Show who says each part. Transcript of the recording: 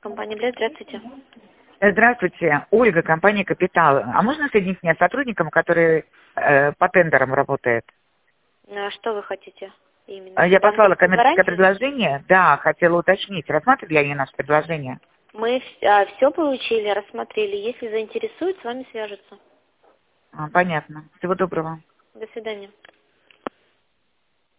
Speaker 1: компания «Блеск». Здравствуйте.
Speaker 2: Здравствуйте, Ольга, компания «Капитал». А можно соединить меня с сотрудником, который по тендерам работает?
Speaker 1: Что вы хотите именно?
Speaker 2: Я
Speaker 1: Там
Speaker 2: послала коммерческое
Speaker 1: гарантию?
Speaker 2: предложение. Да, хотела уточнить, рассматривали ли они наше предложение?
Speaker 1: Мы все получили, рассмотрели. Если заинтересует, с вами свяжутся.
Speaker 2: Понятно. Всего доброго.
Speaker 1: До свидания.